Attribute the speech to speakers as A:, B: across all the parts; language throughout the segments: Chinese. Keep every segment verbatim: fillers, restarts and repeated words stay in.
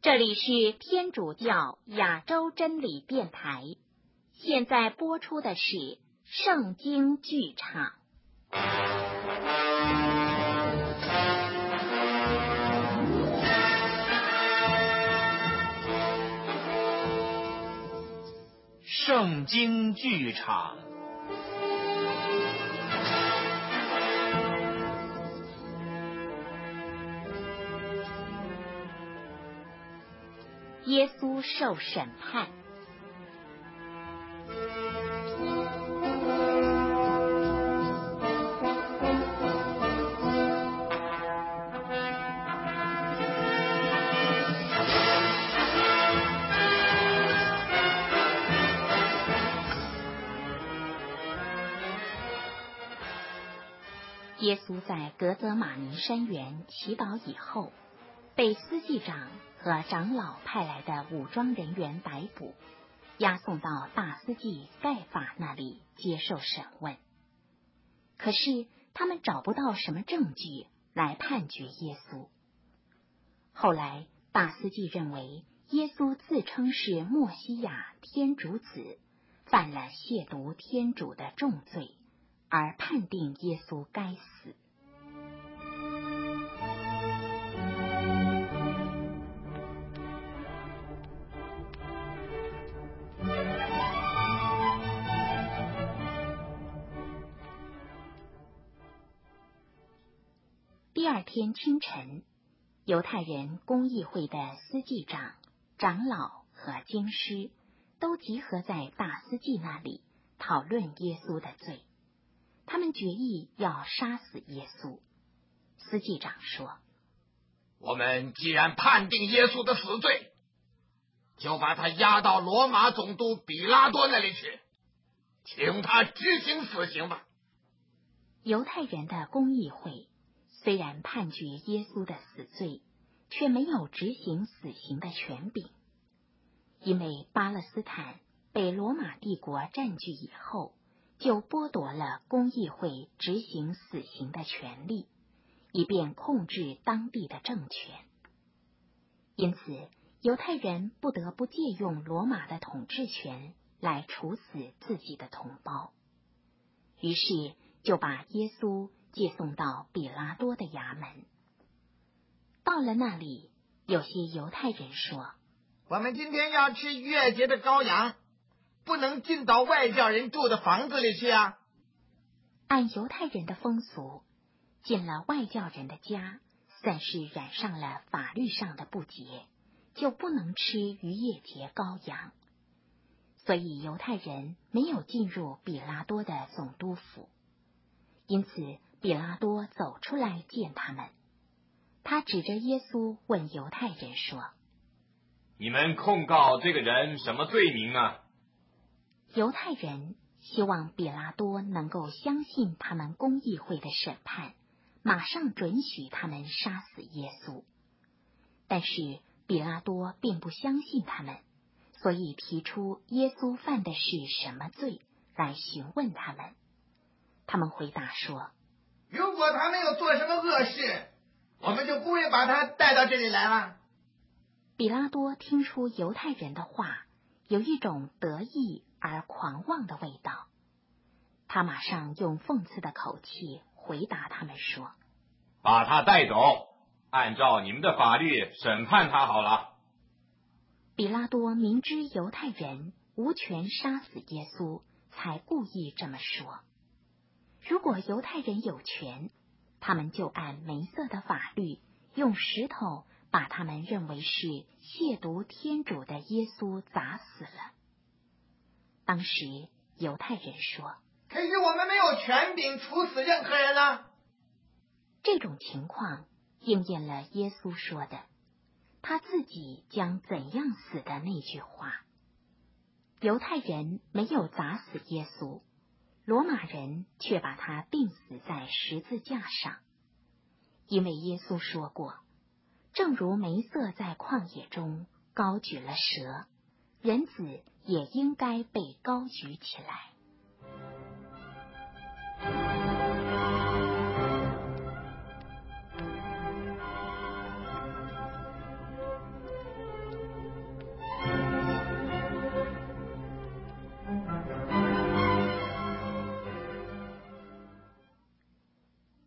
A: 这里是天主教亚洲真理电台，现在播出的是圣经剧场。
B: 圣经剧场。
A: 耶稣受审判。耶稣在革责玛尼山园祈祷以后，被司祭长和长老派来的武装人员逮捕，押送到大司祭盖法那里接受审问。可是他们找不到什么证据来判决耶稣。后来大司祭认为耶稣自称是默西亚天主子，犯了亵渎天主的重罪，而判定耶稣该死。第二天清晨，犹太人公议会的司祭长、长老和经师都集合在大司祭那里讨论耶稣的罪。他们决议要杀死耶稣。司祭长说：
C: 我们既然判定耶稣的死罪，就把他押到罗马总督比拉多那里去，请他执行死刑吧。
A: 犹太人的公议会虽然判决耶稣的死罪，却没有执行死刑的权柄，因为巴勒斯坦被罗马帝国占据以后，就剥夺了公议会执行死刑的权利，以便控制当地的政权。因此，犹太人不得不借用罗马的统治权来处死自己的同胞，于是就把耶稣接送到比拉多的衙门。到了那里，有些犹太人说：
D: 我们今天要吃逾越节的羔羊，不能进到外教人住的房子里去啊。
A: 按犹太人的风俗，进了外教人的家，算是染上了法律上的不洁，就不能吃逾越节羔羊。所以犹太人没有进入比拉多的总督府。因此比拉多走出来见他们，他指着耶稣问犹太人说：
B: 你们控告这个人什么罪名呢？
A: 犹太人希望比拉多能够相信他们公议会的审判，马上准许他们杀死耶稣。但是比拉多并不相信他们，所以提出耶稣犯的是什么罪来询问他们。他们回答说：
D: 如果他没有做什么恶事，我们就不会把他带到这里来了。
A: 比拉多听出犹太人的话有一种得意而狂妄的味道，他马上用讽刺的口气回答他们说：
B: 把他带走，按照你们的法律审判他好了。
A: 比拉多明知犹太人无权杀死耶稣，才故意这么说。如果犹太人有权，他们就按梅瑟的法律，用石头把他们认为是亵渎天主的耶稣砸死了。当时犹太人说：
D: 可是我们没有权柄处死任何人啊。
A: 这种情况应验了耶稣说的他自己将怎样死的那句话。犹太人没有砸死耶稣，罗马人却把他钉死在十字架上。因为耶稣说过，正如梅瑟在旷野中高举了蛇，人子也应该被高举起来。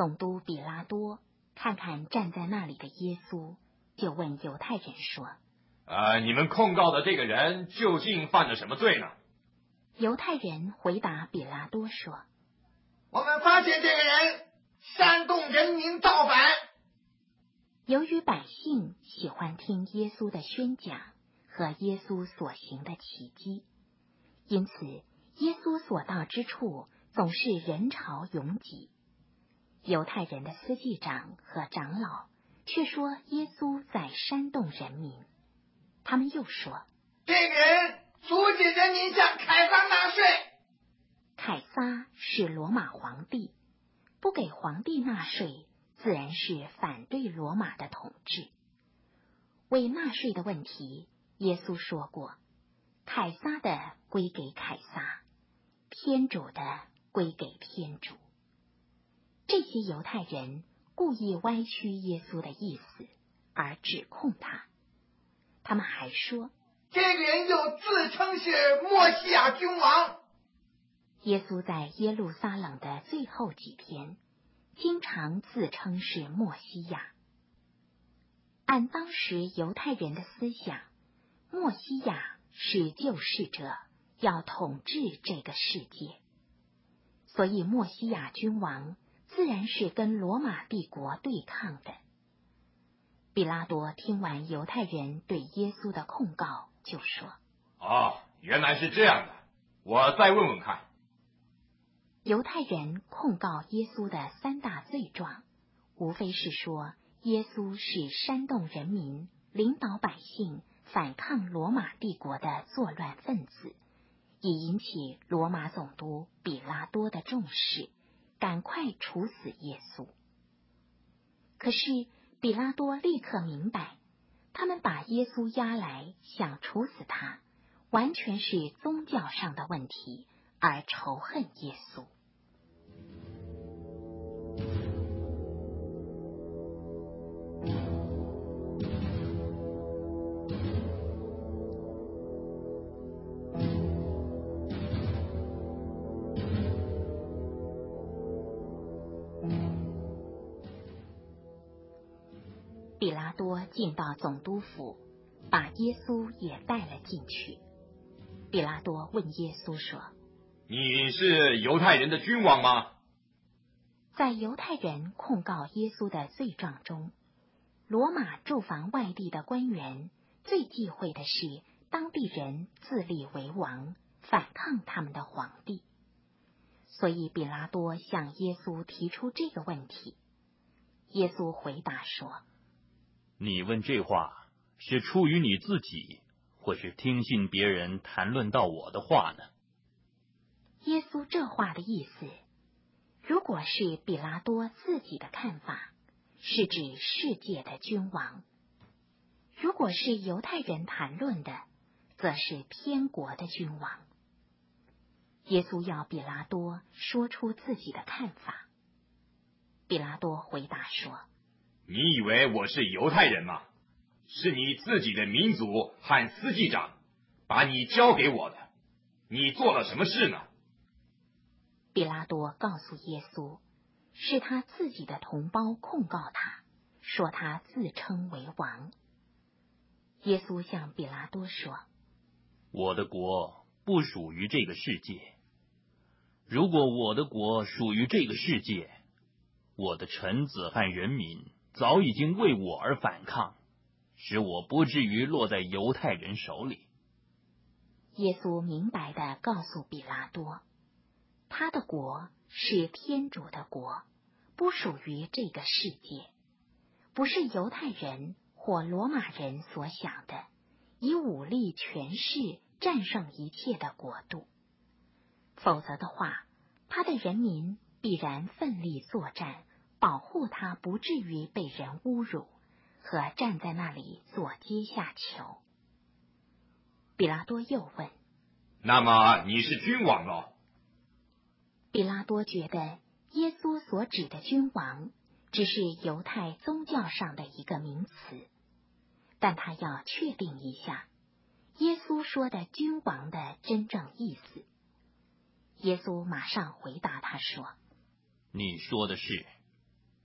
A: 总督比拉多看看站在那里的耶稣，就问犹太人说：
B: 呃，你们控告的这个人究竟犯了什么罪呢？
A: 犹太人回答比拉多说：
D: 我们发现这个人煽动人民造反。
A: 由于百姓喜欢听耶稣的宣讲和耶稣所行的奇迹，因此耶稣所到之处总是人潮拥挤。犹太人的司祭长和长老却说耶稣在煽动人民。他们又说：
D: 这个人阻止人民向凯撒纳税。
A: 凯撒是罗马皇帝，不给皇帝纳税，自然是反对罗马的统治。为纳税的问题，耶稣说过：凯撒的归给凯撒，天主的归给天主。这些犹太人故意歪曲耶稣的意思，而指控他。他们还说，
D: 这个人又自称是默西亚君王。
A: 耶稣在耶路撒冷的最后几天，经常自称是默西亚。按当时犹太人的思想，默西亚是救世者，要统治这个世界，所以默西亚君王自然是跟罗马帝国对抗的。比拉多听完犹太人对耶稣的控告，就说：
B: 哦，原来是这样的，我再问问看。
A: 犹太人控告耶稣的三大罪状，无非是说耶稣是煽动人民、领导百姓反抗罗马帝国的作乱分子，以引起罗马总督比拉多的重视，赶快处死耶稣。可是比拉多立刻明白，他们把耶稣押来想处死他，完全是宗教上的问题，而仇恨耶稣。比拉多进到总督府，把耶稣也带了进去。比拉多问耶稣说：
B: 你是犹太人的君王吗？
A: 在犹太人控告耶稣的罪状中，罗马驻防外地的官员最忌讳的是当地人自立为王，反抗他们的皇帝。所以比拉多向耶稣提出这个问题。耶稣回答说：
E: 你问这话是出于你自己，或是听信别人谈论到我的话呢？
A: 耶稣这话的意思，如果是比拉多自己的看法，是指世界的君王；如果是犹太人谈论的，则是天国的君王。耶稣要比拉多说出自己的看法。比拉多回答说：
B: 你以为我是犹太人吗？是你自己的民族和司祭长把你交给我的，你做了什么事呢？
A: 比拉多告诉耶稣，是他自己的同胞控告他，说他自称为王。耶稣向比拉多说：
E: 我的国不属于这个世界。如果我的国属于这个世界，我的臣子和人民早已经为我而反抗，使我不至于落在犹太人手里。
A: 耶稣明白地告诉比拉多，他的国是天主的国，不属于这个世界，不是犹太人或罗马人所想的以武力权势战胜一切的国度。否则的话，他的人民必然奋力作战，保护他不至于被人侮辱，和站在那里做阶下囚。比拉多又问：
B: 那么你是君王喽？
A: 比拉多觉得耶稣所指的君王只是犹太宗教上的一个名词，但他要确定一下耶稣说的君王的真正意思。耶稣马上回答他说：
E: 你说的是，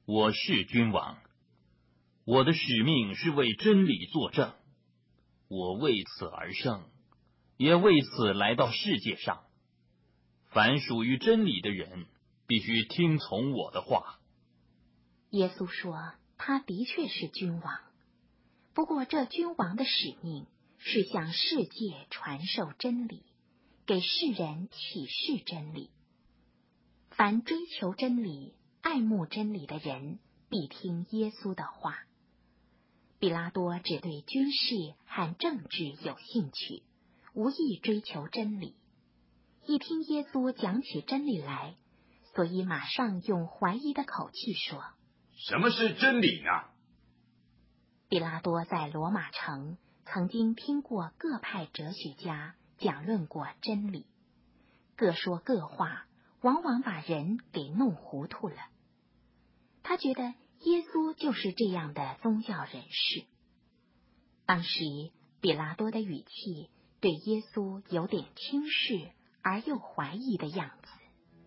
E: 我是君王，我的使命是为真理作证，我为此而生，也为此来到世界上。凡属于真理的人，必须听从我的话。
A: 耶稣说，他的确是君王，不过这君王的使命是向世界传授真理，给世人启示真理。凡追求真理、爱慕真理的人，必听耶稣的话。比拉多只对军事和政治有兴趣，无意追求真理。一听耶稣讲起真理来，所以马上用怀疑的口气说：
B: 什么是真理呢？
A: 比拉多在罗马城曾经听过各派哲学家讲论过真理，各说各话，往往把人给弄糊涂了。他觉得耶稣就是这样的宗教人士。当时比拉多的语气对耶稣有点轻视而又怀疑的样子。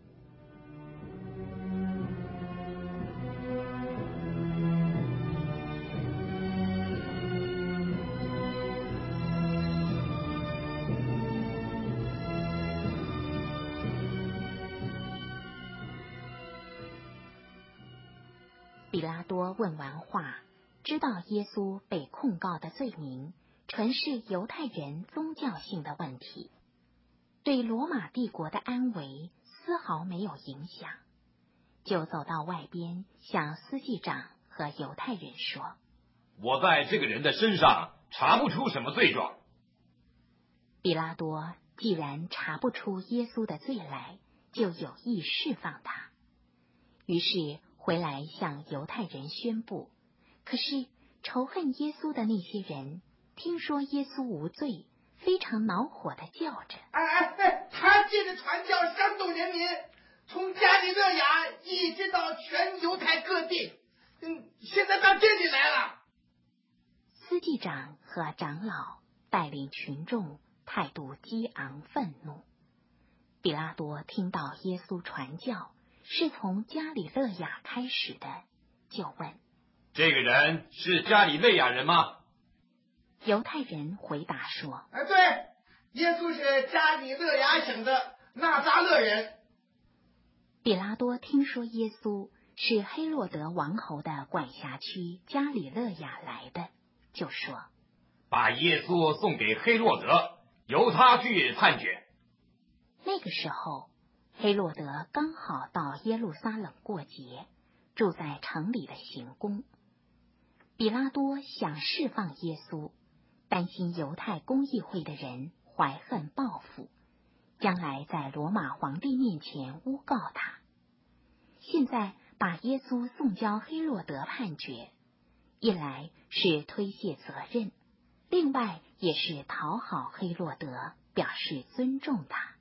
A: 比拉多问完话，知道耶稣被控告的罪名纯是犹太人宗教性的问题，对罗马帝国的安危丝毫没有影响，就走到外边向司祭长和犹太人说：
B: 我在这个人的身上查不出什么罪状。
A: 比拉多既然查不出耶稣的罪来，就有意释放他，于是回来向犹太人宣布。可是仇恨耶稣的那些人听说耶稣无罪，非常恼火地叫着：
D: 哎哎哎！他借着传教煽动人民，从加里勒亚一直到全犹太各地，嗯，现在到这里来了。
A: 司祭长和长老带领群众，态度激昂愤怒。比拉多听到耶稣传教是从加里勒亚开始的，就问：
B: 这个人是加里肋亚人吗？
A: 犹太人回答说：
D: 哎，对，耶稣是加里勒亚省的纳扎勒人。
A: 比拉多听说耶稣是黑落德王侯的管辖区加里勒亚来的，就说：
B: 把耶稣送给黑落德，由他去判决。
A: 那个时候黑落德刚好到耶路撒冷过节，住在城里的行宫。比拉多想释放耶稣，担心犹太公议会的人怀恨报复，将来在罗马皇帝面前诬告他。现在把耶稣送交黑落德判决，一来是推卸责任，另外也是讨好黑落德，表示尊重他。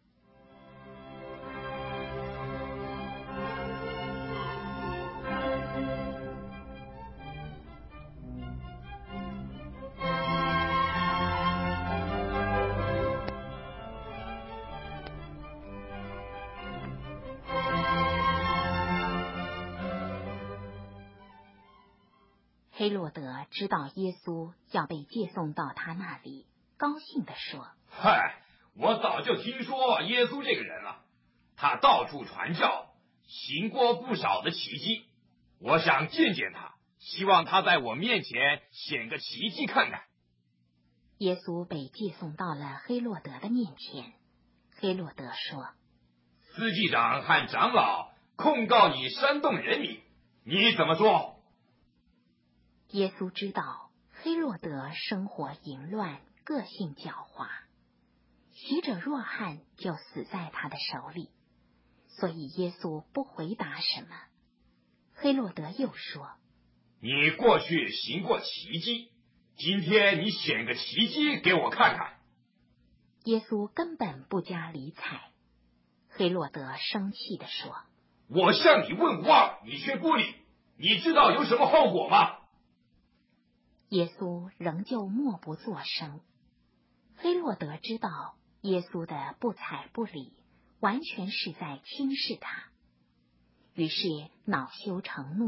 A: 黑落德知道耶稣要被借送到他那里，高兴地说：
B: 嗨，我早就听说耶稣这个人了，他到处传教，行过不少的奇迹。我想见见他，希望他在我面前显个奇迹看看。
A: 耶稣被借送到了黑落德的面前。黑落德说：
B: 司祭长和长老控告你煽动人民，你怎么说？
A: 耶稣知道黑落德生活淫乱，个性狡猾，袭者若翰就死在他的手里，所以耶稣不回答什么。黑落德又说：
B: 你过去行过奇迹，今天你显个奇迹给我看看。
A: 耶稣根本不加理睬。黑落德生气地说：
B: 我向你问话，你却不理，你知道有什么后果吗？
A: 耶稣仍旧默不作声。黑落德知道耶稣的不睬不理完全是在轻视他，于是恼羞成怒，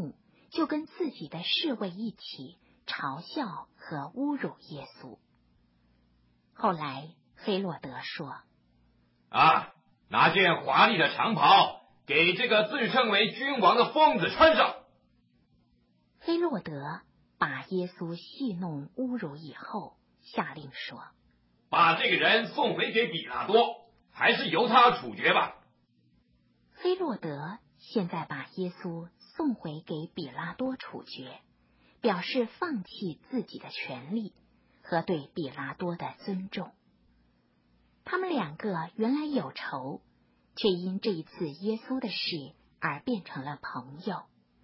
A: 就跟自己的侍卫一起嘲笑和侮辱耶稣。后来黑落德说：
B: 啊，拿件华丽的长袍给这个自称为君王的疯子穿上。
A: 黑落德把耶稣戏弄侮辱以后，下令说：
B: 把这个人送回给比拉多，还是由他处决吧。
A: 黑落德现在把耶稣送回给比拉多处决，表示放弃自己的权利和对比拉多的尊重。他们两个原来有仇，却因这一次耶稣的事而变成了朋友。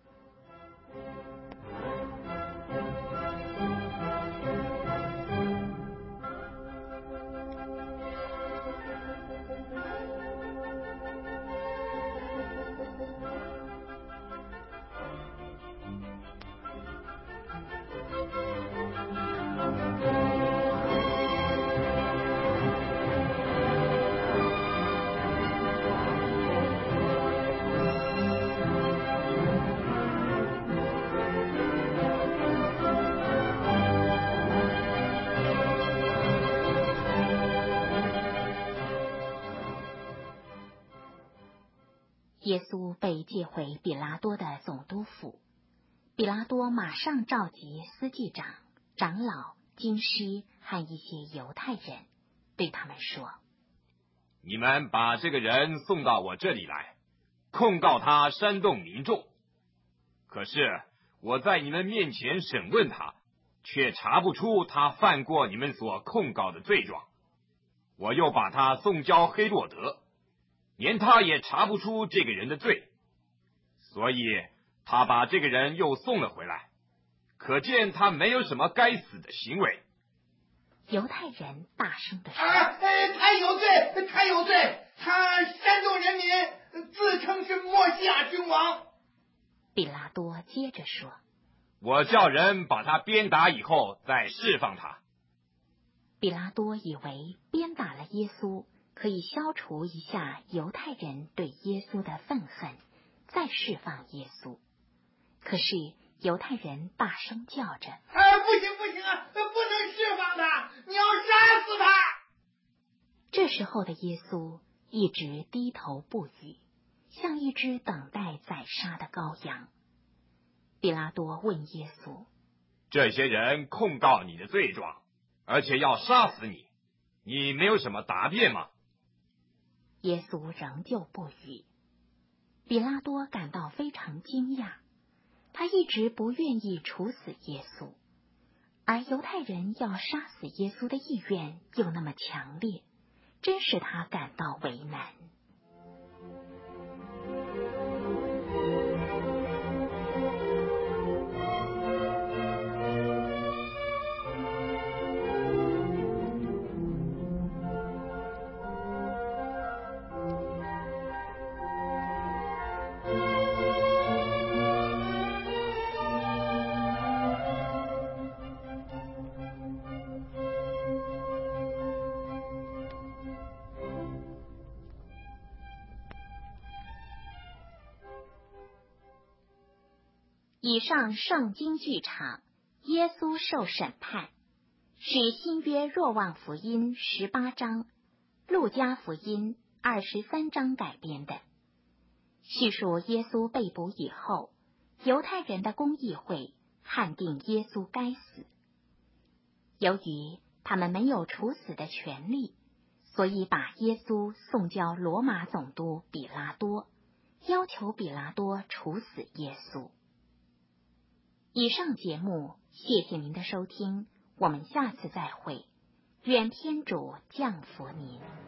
A: 耶稣被接回比拉多的总督府，比拉多马上召集司祭长、长老、经师和一些犹太人，对他们说：
B: 你们把这个人送到我这里来，控告他煽动民众。可是我在你们面前审问他，却查不出他犯过你们所控告的罪状。我又把他送交黑落德，连他也查不出这个人的罪，所以他把这个人又送了回来，可见他没有什么该死的行为。
A: 犹太人大声地说：
D: 啊，呃，他有罪，他有罪，他煽动人民，自称是默西亚君王。
A: 比拉多接着说：
B: 我叫人把他鞭打以后再释放他。
A: 比拉多以为鞭打了耶稣可以消除一下犹太人对耶稣的愤恨，再释放耶稣。可是犹太人大声叫着：
D: 啊，不行不行啊，不能释放他，你要杀死他。
A: 这时候的耶稣一直低头不语，像一只等待宰杀的羔羊。比拉多问耶稣：
B: 这些人控告你的罪状，而且要杀死你，你没有什么答辩吗？
A: 耶稣仍旧不语。比拉多感到非常惊讶，他一直不愿意处死耶稣，而犹太人要杀死耶稣的意愿又那么强烈，真使他感到为难。以上圣经剧场，耶稣受审判，是新约若望福音十八章、路加福音二十三章改编的，叙述耶稣被捕以后，犹太人的公议会判定耶稣该死。由于他们没有处死的权利，所以把耶稣送交罗马总督比拉多，要求比拉多处死耶稣。以上节目，谢谢您的收听，我们下次再会，愿天主降福您。